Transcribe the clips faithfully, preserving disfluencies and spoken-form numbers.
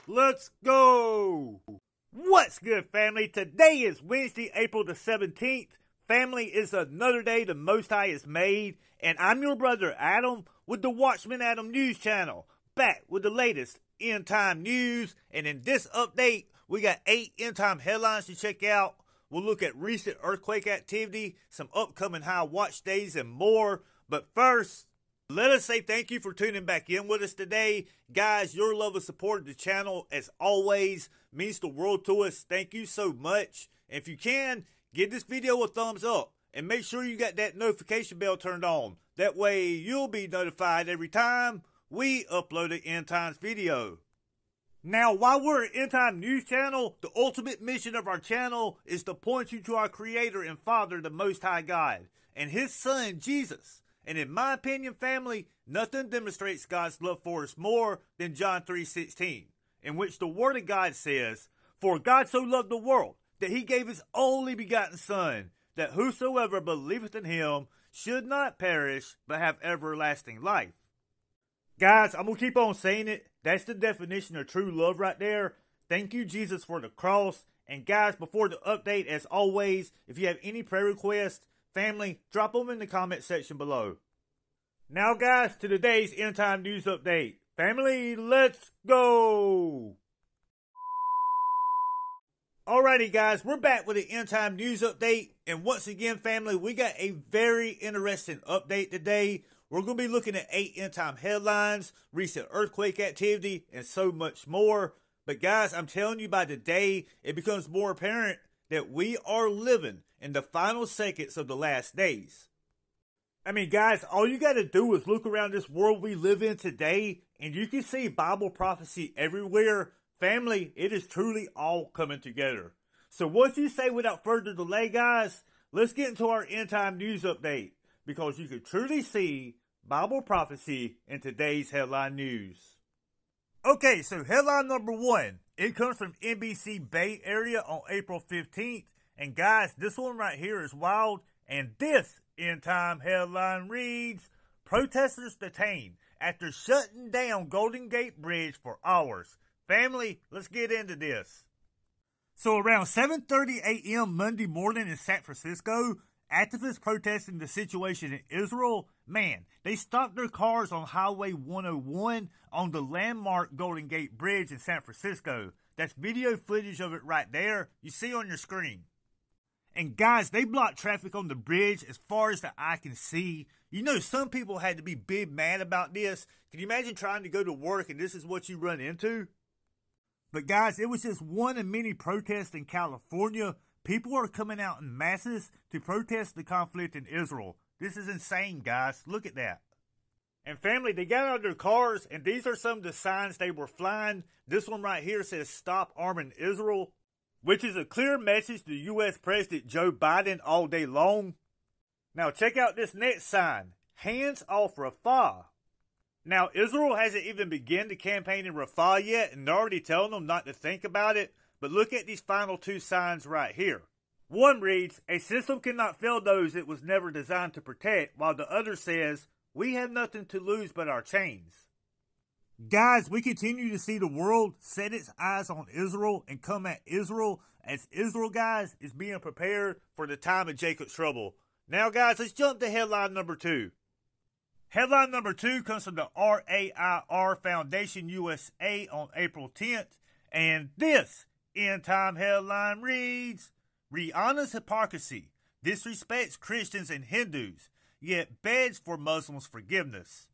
let's go! What's good, family? Today is Wednesday, April the seventeenth. Family, is another day the Most High has made, and I'm your brother Adam with the Watchman Adam News Channel, back with the latest end-time news. And in this update, we got eight end-time headlines to check out. We'll look at recent earthquake activity, some upcoming high watch days, and more. But first, let us say thank you for tuning back in with us today. Guys, your love and support of the channel, as always, means the world to us. Thank you so much. And if you can, give this video a thumbs up. And make sure you got that notification bell turned on. That way, you'll be notified every time we upload an End Times video. Now, while we're an End Time News channel, the ultimate mission of our channel is to point you to our Creator and Father, the Most High God, and His Son, Jesus. And in my opinion, family, nothing demonstrates God's love for us more than John three sixteen, in which the Word of God says, "For God so loved the world, that He gave His only begotten Son, that whosoever believeth in Him should not perish, but have everlasting life." Guys, I'm going to keep on saying it. That's the definition of true love right there. Thank you, Jesus, for the cross. And guys, before the update, as always, if you have any prayer requests, family, drop them in the comment section below. Now, guys, to today's End Time News update. Family, let's go! Alrighty, guys, we're back with the End Time News update. And once again, family, we got a very interesting update today. We're going to be looking at eight End Time headlines, recent earthquake activity, and so much more. But guys, I'm telling you, by the day, it becomes more apparent that we are living in the final seconds of the last days. I mean, guys, all you got to do is look around this world we live in today, and you can see Bible prophecy everywhere. Family, it is truly all coming together. So what you say without further delay, guys, let's get into our End Time News update, because you can truly see Bible prophecy in today's headline news. Okay, so headline number one, it comes from N B C Bay Area on April fifteenth. And guys, this one right here is wild. And this End Time headline reads, "Protesters detained after shutting down Golden Gate Bridge for hours." Family, let's get into this. So around seven thirty a m Monday morning in San Francisco, activists protesting the situation in Israel, man, they stopped their cars on Highway one oh one on the landmark Golden Gate Bridge in San Francisco. That's video footage of it right there, you see on your screen. And guys, they blocked traffic on the bridge as far as the eye can see. You know, some people had to be big mad about this. Can you imagine trying to go to work and this is what you run into? But guys, it was just one of many protests in California. People are coming out in masses to protest the conflict in Israel. This is insane, guys. Look at that. And family, they got out of their cars, and these are some of the signs they were flying. This one right here says, "Stop arming Israel," which is a clear message to U S President Joe Biden all day long. Now check out this next sign, "Hands off Rafah." Now, Israel hasn't even begun the campaign in Rafah yet, and they're already telling them not to think about it. But look at these final two signs right here. One reads, "A system cannot fail those it was never designed to protect," while the other says, "We have nothing to lose but our chains." Guys, we continue to see the world set its eyes on Israel and come at Israel as Israel, guys, is being prepared for the time of Jacob's trouble. Now, guys, let's jump to headline number two. Headline number two comes from the R A I R Foundation U S A on April tenth. And this End Time headline reads, "Rihanna's hypocrisy disrespects Christians and Hindus, yet begs for Muslims' forgiveness."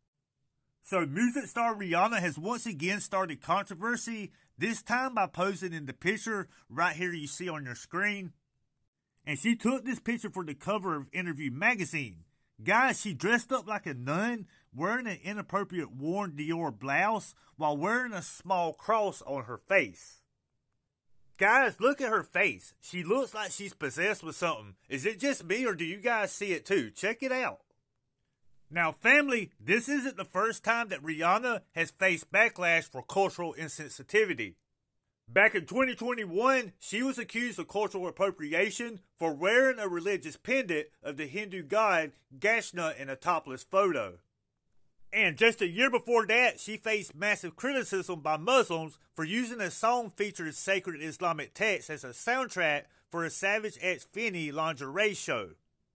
So music star Rihanna has once again started controversy, this time by posing in the picture right here you see on your screen. And she took this picture for the cover of Interview magazine. Guys, she dressed up like a nun, wearing an inappropriate worn Dior blouse while wearing a small cross on her face. Guys, look at her face. She looks like she's possessed with something. Is it just me, or do you guys see it too? Check it out. Now, family, this isn't the first time that Rihanna has faced backlash for cultural insensitivity. Back in twenty twenty-one, she was accused of cultural appropriation for wearing a religious pendant of the Hindu god Gashna in a topless photo. And just a year before that, she faced massive criticism by Muslims for using a song featuring sacred Islamic texts as a soundtrack for a Savage X Fenty lingerie show.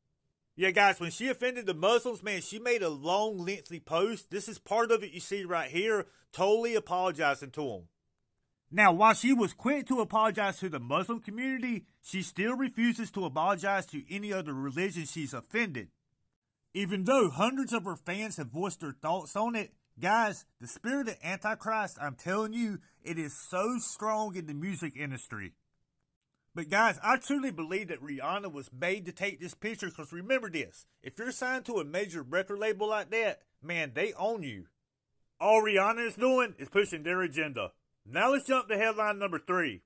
Yeah, guys, when she offended the Muslims, man, she made a long, lengthy post. This is part of it you see right here, totally apologizing to them. Now, while she was quick to apologize to the Muslim community, she still refuses to apologize to any other religion she's offended. Even though hundreds of her fans have voiced their thoughts on it, guys, the spirit of Antichrist, I'm telling you, it is so strong in the music industry. But guys, I truly believe that Rihanna was made to take this picture, because remember this, if you're signed to a major record label like that, man, they own you. All Rihanna is doing is pushing their agenda. Now let's jump to headline number three.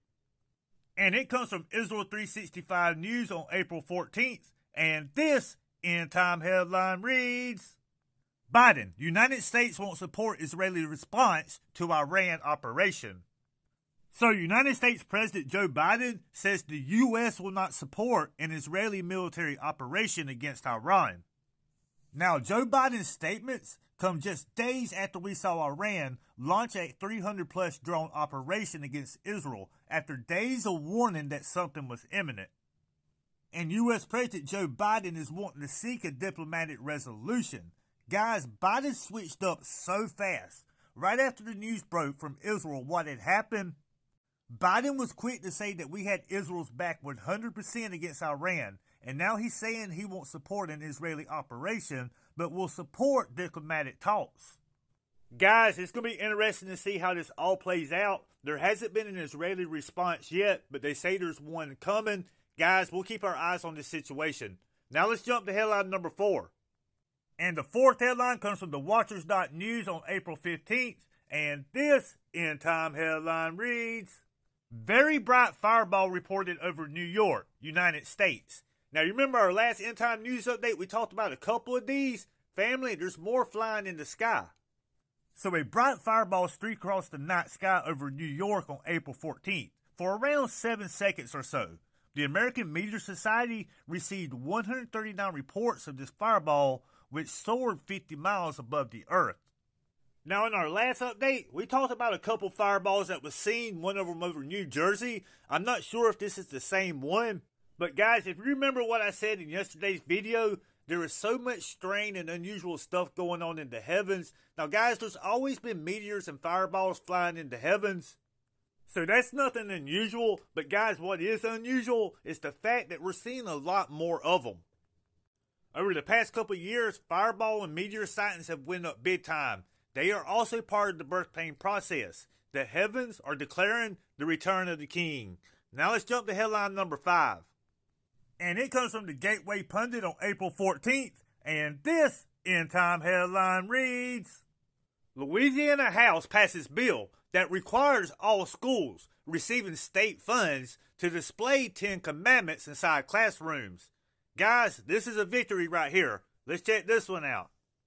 And it comes from Israel three sixty-five News on April fourteenth, and this End Time headline reads, Biden, United States won't support Israeli response to Iran operation. So United States President Joe Biden says the U S will not support an Israeli military operation against Iran. Now, Joe Biden's statements come just days after we saw Iran launch a three hundred plus drone operation against Israel after days of warning that something was imminent. And U S President Joe Biden is wanting to seek a diplomatic resolution. Guys, Biden switched up so fast. Right after the news broke from Israel what had happened, Biden was quick to say that we had Israel's back one hundred percent against Iran, and now he's saying he won't support an Israeli operation, but will support diplomatic talks. Guys, it's going to be interesting to see how this all plays out. There hasn't been an Israeli response yet, but they say there's one coming. Guys, we'll keep our eyes on this situation. Now let's jump to headline number four. And the fourth headline comes from the Watchers dot news on April fifteenth, and this End Time headline reads, Very bright fireball reported over New York, United States. Now, you remember our last End Time news update? We talked about a couple of these. Family, there's more flying in the sky. So a bright fireball streaked across the night sky over New York on April fourteenth for around seven seconds or so. The American Meteor Society received one hundred thirty-nine reports of this fireball, which soared fifty miles above the Earth. Now, in our last update, we talked about a couple fireballs that was seen, one of them over New Jersey. I'm not sure if this is the same one. But guys, if you remember what I said in yesterday's video, there is so much strange and unusual stuff going on in the heavens. Now guys, there's always been meteors and fireballs flying in the heavens. So that's nothing unusual. But guys, what is unusual is the fact that we're seeing a lot more of them. Over the past couple of years, fireball and meteor sightings have went up big time. They are also part of the birth pain process. The heavens are declaring the return of the king. Now let's jump to headline number five. And it comes from the Gateway Pundit on April fourteenth. And this End Time headline reads, Louisiana House passes bill that requires all schools receiving state funds to display Ten Commandments inside classrooms. Guys, this is a victory right here. Let's check this one out.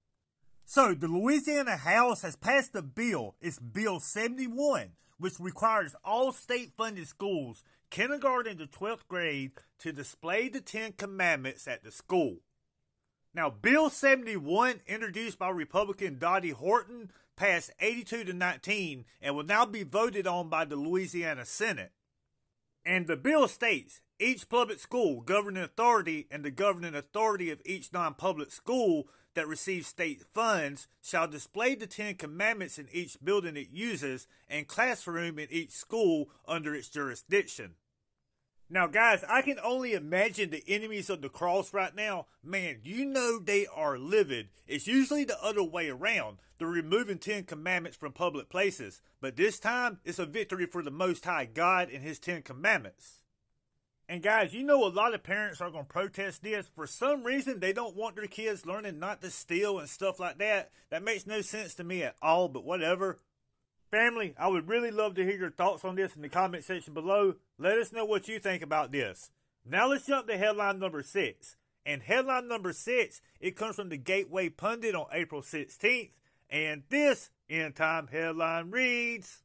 So, the Louisiana House has passed a bill. It's Bill seventy-one, which requires all state-funded schools, kindergarten to twelfth grade, to display the Ten Commandments at the school. Now, Bill seventy-one, introduced by Republican Dottie Horton, passed eighty-two to nineteen and will now be voted on by the Louisiana Senate. And the bill states, each public school governing authority and the governing authority of each non-public school that receives state funds shall display the Ten Commandments in each building it uses and classroom in each school under its jurisdiction. Now guys, I can only imagine the enemies of the cross right now. Man, you know they are livid. It's usually the other way around. They're removing Ten Commandments from public places. But this time, it's a victory for the Most High God and His Ten Commandments. And guys, you know a lot of parents are going to protest this. For some reason, they don't want their kids learning not to steal and stuff like that. That makes no sense to me at all, but whatever. Family, I would really love to hear your thoughts on this in the comment section below. Let us know what you think about this. Now let's jump to headline number six. And headline number six, it comes from the Gateway Pundit on April sixteenth. And this End Time headline reads,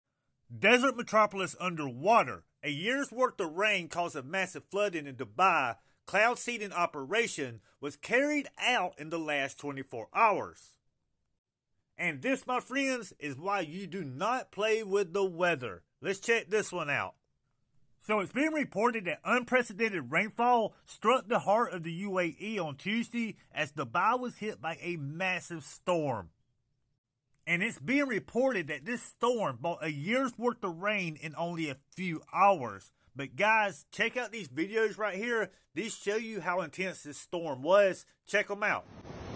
Desert metropolis underwater. A year's worth of rain caused a massive flooding in Dubai. Cloud seeding operation was carried out in the last twenty-four hours. And this, my friends, is why you do not play with the weather. Let's check this one out. So it's been reported that unprecedented rainfall struck the heart of the U A E on Tuesday as Dubai was hit by a massive storm. And it's being reported that this storm brought a year's worth of rain in only a few hours. But guys, check out these videos right here. These show you how intense this storm was. Check them out.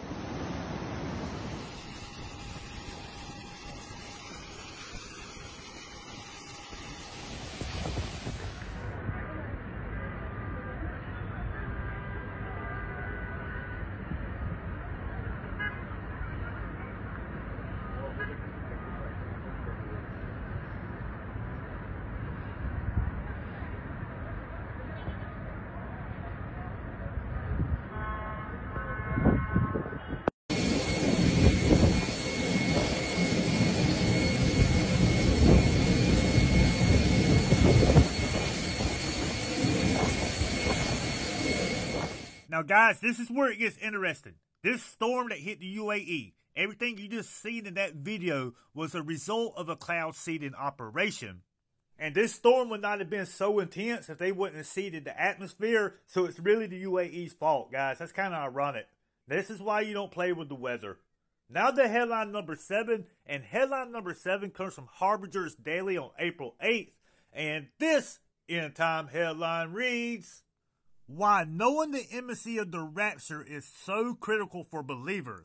Now guys, this is where it gets interesting. This storm that hit the U A E, everything you just seen in that video was a result of a cloud seeding operation. And this storm would not have been so intense if they wouldn't have seeded the atmosphere, so it's really the U A E's fault, guys. That's kind of ironic. This is why you don't play with the weather. Now to headline number seven, and headline number seven comes from Harbinger's Daily on April eighth, and this end time headline reads, why knowing the imminency of the rapture is so critical for believers.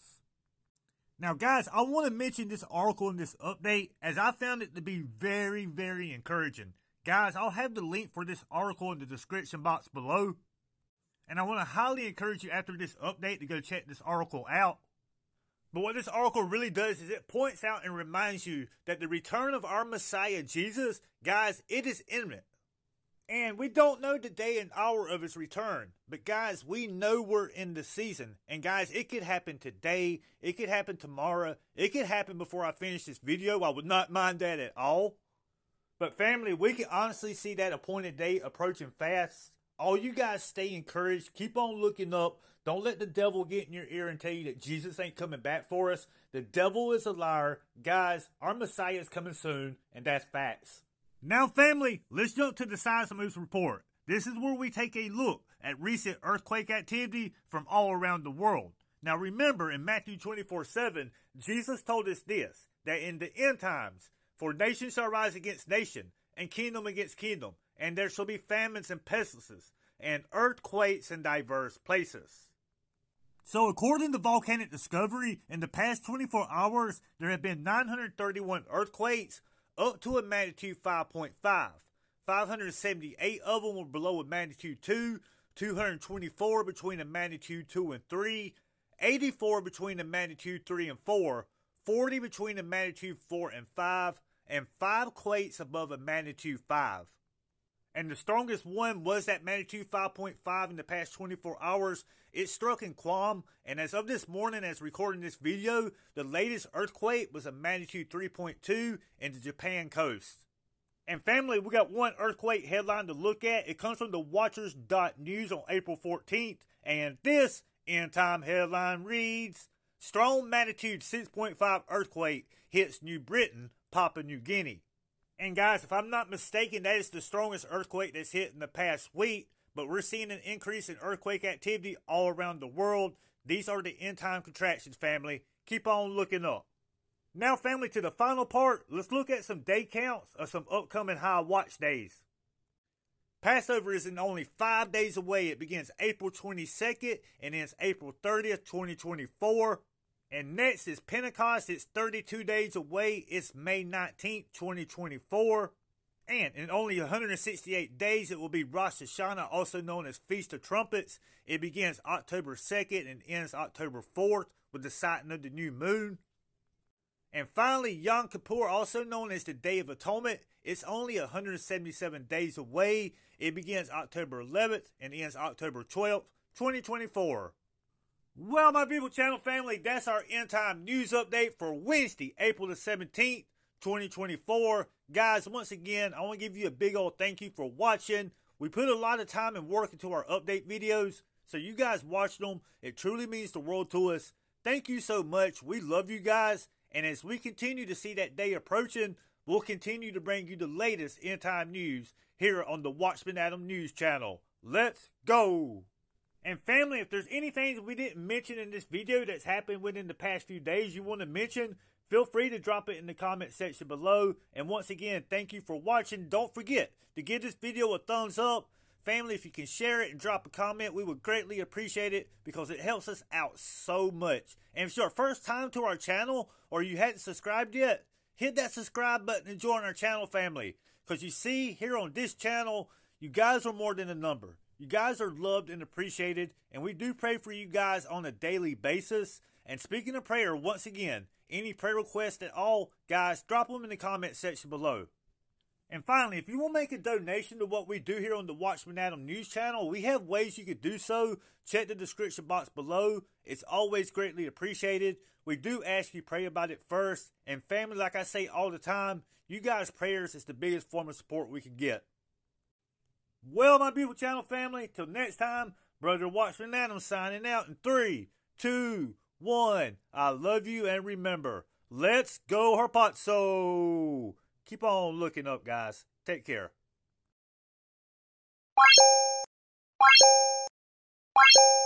Now guys, I want to mention this article in this update as I found it to be very, very encouraging. Guys, I'll have the link for this article in the description box below. And I want to highly encourage you after this update to go check this article out. But what this article really does is it points out and reminds you that the return of our Messiah Jesus, guys, it is imminent. And we don't know the day and hour of his return. But guys, we know we're in the season. And guys, it could happen today. It could happen tomorrow. It could happen before I finish this video. I would not mind that at all. But family, we can honestly see that appointed date approaching fast. All you guys stay encouraged. Keep on looking up. Don't let the devil get in your ear and tell you that Jesus ain't coming back for us. The devil is a liar. Guys, our Messiah is coming soon. And that's facts. Now family, let's jump to the Seismos report. This is where we take a look at recent earthquake activity from all around the world. Now remember, in Matthew twenty-four seven, Jesus told us this, that in the end times, for nation shall rise against nation, and kingdom against kingdom, and there shall be famines and pestilences, and earthquakes in diverse places. So according to Volcanic Discovery, in the past twenty-four hours, there have been nine hundred thirty-one earthquakes, up to a magnitude five point five. five hundred seventy-eight of them were below a magnitude two, two hundred twenty-four between a magnitude two and three, eighty-four between a magnitude three and four, forty between a magnitude four and five, and five quakes above a magnitude five. And the strongest one was that magnitude five point five in the past twenty-four hours. It struck in Guam, and as of this morning, as recording this video, the latest earthquake was a magnitude three point two in the Japan coast. And family, we got one earthquake headline to look at. It comes from the Watchers dot news on April fourteenth, and this end time headline reads, strong magnitude six point five earthquake hits New Britain, Papua New Guinea. And guys, if I'm not mistaken, that is the strongest earthquake that's hit in the past week. But we're seeing an increase in earthquake activity all around the world. These are the end time contractions, family. Keep on looking up. Now, family, to the final part, let's look at some day counts of some upcoming high watch days. Passover is in only five days away. It begins April twenty-second and ends April thirtieth, twenty twenty-four. And next is Pentecost. It's thirty-two days away. It's May nineteenth, twenty twenty-four. And in only one hundred sixty-eight days, it will be Rosh Hashanah, also known as Feast of Trumpets. It begins October second and ends October fourth with the sighting of the new moon. And finally, Yom Kippur, also known as the Day of Atonement. It's only one hundred seventy-seven days away. It begins October eleventh and ends October twelfth, twenty twenty-four. Well, my beautiful channel family, that's our end time news update for Wednesday, April the seventeenth, twenty twenty-four. Guys, once again, I want to give you a big old thank you for watching. We put a lot of time and work into our update videos, so you guys watching them. It truly means the world to us. Thank you so much. We love you guys. And as we continue to see that day approaching, we'll continue to bring you the latest end time news here on the Watchman Adam News channel. Let's go! And family, if there's anything that we didn't mention in this video that's happened within the past few days you want to mention, feel free to drop it in the comment section below. And once again, thank you for watching. Don't forget to give this video a thumbs up. Family, if you can share it and drop a comment, we would greatly appreciate it because it helps us out so much. And if it's your first time to our channel or you hadn't subscribed yet, hit that subscribe button and join our channel, family. Because you see, here on this channel, you guys are more than a number. You guys are loved and appreciated, and we do pray for you guys on a daily basis. And speaking of prayer, once again, any prayer requests at all, guys, drop them in the comment section below. And finally, if you want to make a donation to what we do here on the Watchman Adam News channel, we have ways you could do so. Check the description box below. It's always greatly appreciated. We do ask you pray about it first. And family, like I say all the time, you guys' prayers is the biggest form of support we can get. Well, my beautiful channel family, till next time, Brother Watchman Adam signing out in three, two, one. I love you, and remember, let's go Harpazo! Keep on looking up, guys. Take care. Bye.